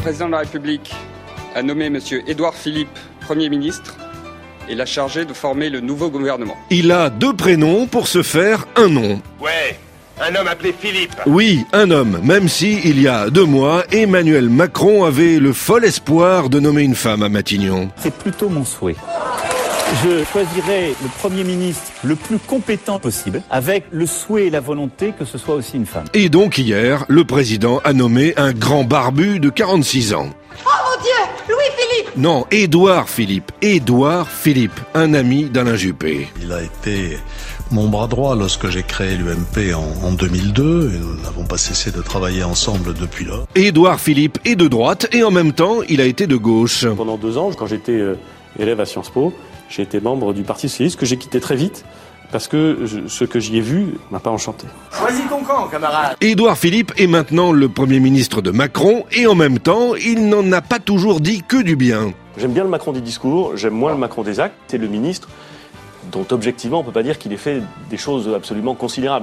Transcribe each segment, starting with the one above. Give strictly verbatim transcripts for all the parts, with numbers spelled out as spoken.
président de la République a nommé M. Édouard Philippe Premier ministre et l'a chargé de former le nouveau gouvernement. Il a deux prénoms pour se faire un nom. Ouais, un homme appelé Philippe. Oui, un homme, même si, il y a deux mois, Emmanuel Macron avait le fol espoir de nommer une femme à Matignon. C'est plutôt mon souhait. Je choisirai le Premier ministre le plus compétent possible, avec le souhait et la volonté que ce soit aussi une femme. Et donc hier, le président a nommé un grand barbu de quarante-six ans. Oh mon Dieu, Louis-Philippe! Non, Édouard Philippe. Édouard Philippe, un ami d'Alain Juppé. Il a été mon bras droit lorsque j'ai créé l'U M P en, en deux mille deux, et nous n'avons pas cessé de travailler ensemble depuis là. Édouard Philippe est de droite et en même temps, il a été de gauche. Pendant deux ans, quand j'étais euh, élève à Sciences Po, j'ai été membre du Parti Socialiste que j'ai quitté très vite parce que je, ce que j'y ai vu m'a pas enchanté. Choisis ton camp, camarade. Édouard Philippe est maintenant le Premier ministre de Macron et en même temps, il n'en a pas toujours dit que du bien. J'aime bien le Macron des discours, j'aime moins le Macron des actes. C'est le ministre dont objectivement on peut pas dire qu'il ait fait des choses absolument considérables.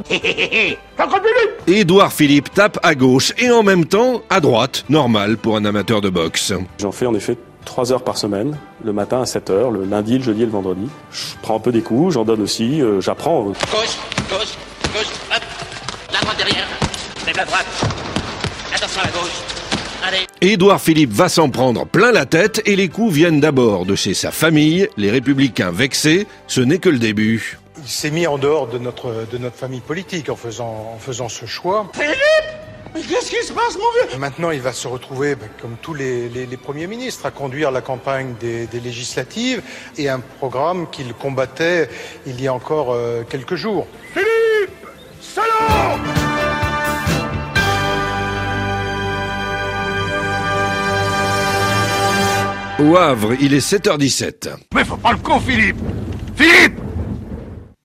Édouard Philippe tape à gauche et en même temps à droite, normal pour un amateur de boxe. J'en fais en effet trois heures par semaine, le matin à sept heures, le lundi, le jeudi et le vendredi. Je prends un peu des coups, j'en donne aussi, euh, j'apprends. Gauche, gauche, gauche, hop, la droite derrière, lève la droite, attention à la gauche, allez. Édouard Philippe va s'en prendre plein la tête et les coups viennent d'abord de chez sa famille, les Républicains vexés, ce n'est que le début. Il s'est mis en dehors de notre, de notre famille politique en faisant, en faisant ce choix. Philippe! Mais qu'est-ce qui se passe, mon vieux? Maintenant, il va se retrouver, ben, comme tous les, les, les premiers ministres, à conduire la campagne des, des législatives et un programme qu'il combattait il y a encore euh, quelques jours. Philippe! Salaud! Au Havre, il est sept heures dix-sept. Mais faut pas le con, Philippe! Philippe!